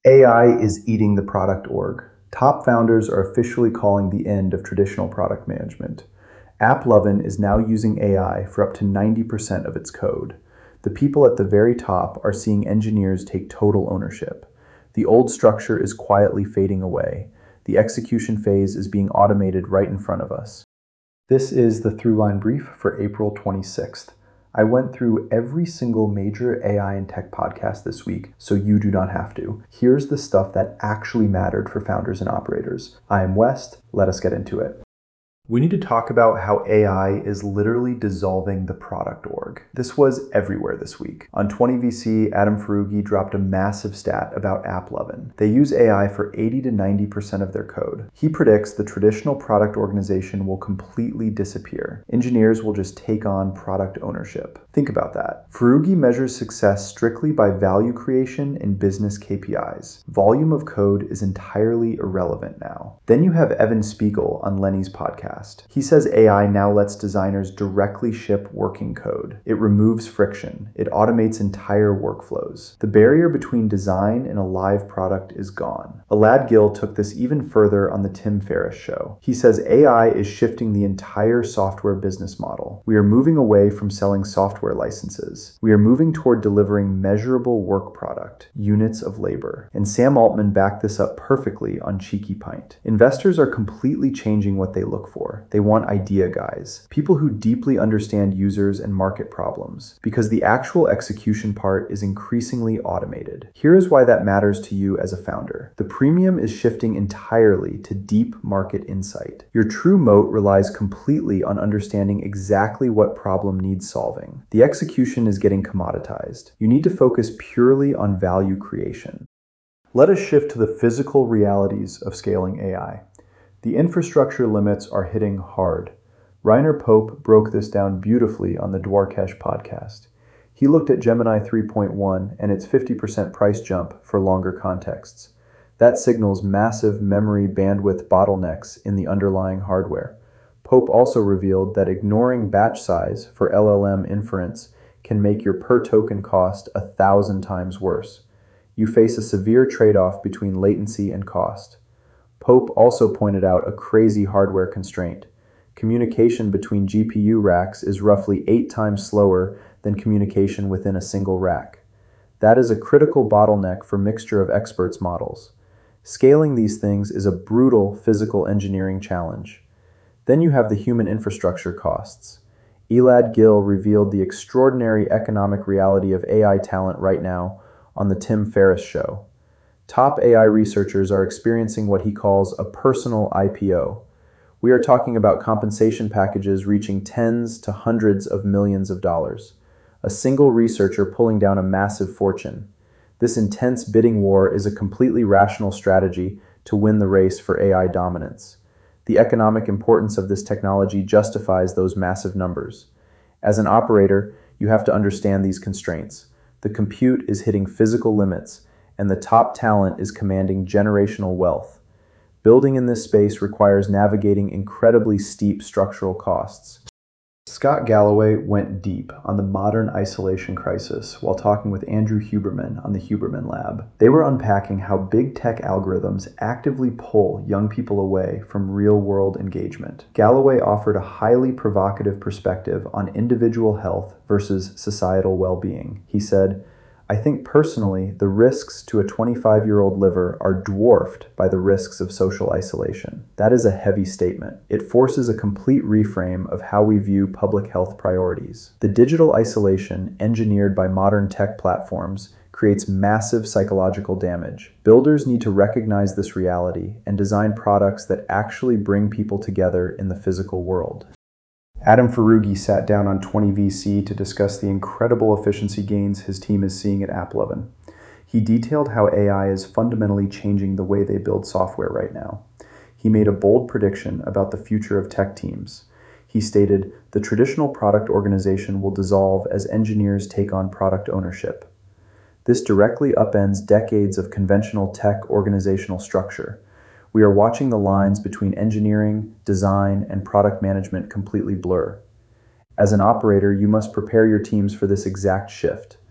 AI is eating the product org. Top founders are officially calling the end of traditional product management. AppLovin is now using AI for up to 90% of its code. The people at the very top are seeing engineers take total ownership. The old structure is quietly fading away. The execution phase is being automated right in front of us. This is the Throughline Brief for April 26th. I went through every single major AI and tech podcast this week, so you do not have to. Here's the stuff that actually mattered for founders and operators. I am West. Let us get into it. We need to talk about how AI is literally dissolving the product org. This was everywhere this week. On 20VC, Adam Foroughi dropped a massive stat about AppLovin. They use AI for 80 to 90% of their code. He predicts the traditional product organization will completely disappear. Engineers will just take on product ownership. Think about that. Foroughi measures success strictly by value creation and business KPIs. Volume of code is entirely irrelevant now. Then you have Evan Spiegel on Lenny's podcast. He says AI now lets designers directly ship working code. It removes friction. It automates entire workflows. The barrier between design and a live product is gone. Elad Gil took this even further on the Tim Ferriss show. He says AI is shifting the entire software business model. We are moving away from selling software licenses. We are moving toward delivering measurable work product, units of labor. And Sam Altman backed this up perfectly on Cheeky Pint. Investors are completely changing what they look for. They want idea guys, people who deeply understand users and market problems, because the actual execution part is increasingly automated. Here is why that matters to you as a founder. The premium is shifting entirely to deep market insight. Your true moat relies completely on understanding exactly what problem needs solving. The execution is getting commoditized. You need to focus purely on value creation. Let us shift to the physical realities of scaling AI. The infrastructure limits are hitting hard. Reiner Pope broke this down beautifully on the Dwarkesh podcast. He looked at Gemini 3.1 and its 50% price jump for longer contexts. That signals massive memory bandwidth bottlenecks in the underlying hardware. Pope also revealed that ignoring batch size for LLM inference can make your per token cost 1,000 times worse. You face a severe trade-off between latency and cost. Pope also pointed out a crazy hardware constraint. Communication between GPU racks is roughly 8 times slower than communication within a single rack. That is a critical bottleneck for mixture of experts models. Scaling these things is a brutal physical engineering challenge. Then you have the human infrastructure costs. Elad Gil revealed the extraordinary economic reality of AI talent right now on the Tim Ferriss show. Top AI researchers are experiencing what he calls a personal IPO. We are talking about compensation packages reaching tens to hundreds of millions of dollars. A single researcher pulling down a massive fortune. This intense bidding war is a completely rational strategy to win the race for AI dominance. The economic importance of this technology justifies those massive numbers. As an operator, you have to understand these constraints. The compute is hitting physical limits, and the top talent is commanding generational wealth. Building in this space requires navigating incredibly steep structural costs. Scott Galloway went deep on the modern isolation crisis while talking with Andrew Huberman on the Huberman Lab. They were unpacking how big tech algorithms actively pull young people away from real-world engagement. Galloway offered a highly provocative perspective on individual health versus societal well-being. He said, I think personally, the risks to a 25-year-old liver are dwarfed by the risks of social isolation. That is a heavy statement. It forces a complete reframe of how we view public health priorities. The digital isolation engineered by modern tech platforms creates massive psychological damage. Builders need to recognize this reality and design products that actually bring people together in the physical world. Adam Foroughi sat down on 20VC to discuss the incredible efficiency gains his team is seeing at AppLovin. He detailed how AI is fundamentally changing the way they build software right now. He made a bold prediction about the future of tech teams. He stated, the traditional product organization will dissolve as engineers take on product ownership. This directly upends decades of conventional tech organizational structure. We are watching the lines between engineering, design, and product management completely blur. As an operator, you must prepare your teams for this exact shift.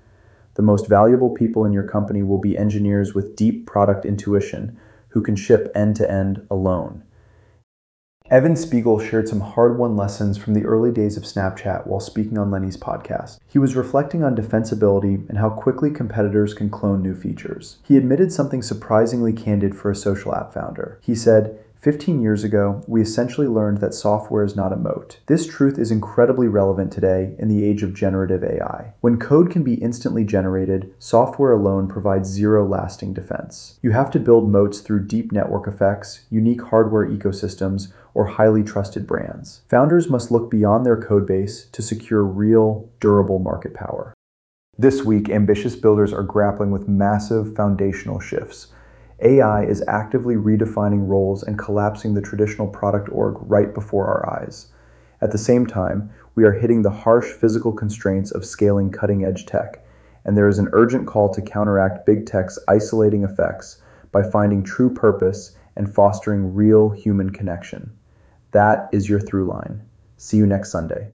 The most valuable people in your company will be engineers with deep product intuition who can ship end to end alone. Evan Spiegel shared some hard-won lessons from the early days of Snapchat while speaking on Lenny's podcast. He was reflecting on defensibility and how quickly competitors can clone new features. He admitted something surprisingly candid for a social app founder. He said, 15 years ago, we essentially learned that software is not a moat. This truth is incredibly relevant today in the age of generative AI. When code can be instantly generated, software alone provides zero lasting defense. You have to build moats through deep network effects, unique hardware ecosystems, or highly trusted brands. Founders must look beyond their codebase to secure real, durable market power. This week, ambitious builders are grappling with massive foundational shifts. AI is actively redefining roles and collapsing the traditional product org right before our eyes. At the same time, we are hitting the harsh physical constraints of scaling cutting-edge tech, and there is an urgent call to counteract big tech's isolating effects by finding true purpose and fostering real human connection. That is your through line. See you next Sunday.